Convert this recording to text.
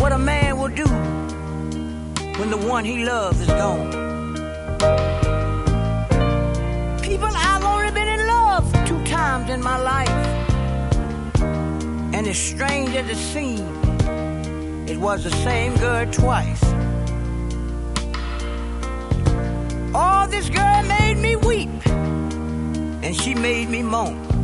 what a man will do when the one he loves is gone. People, I've only been in love 2 times in my life. And as strange as it seemed, it was the same girl twice. Oh, this girl made me weep, and she made me moan.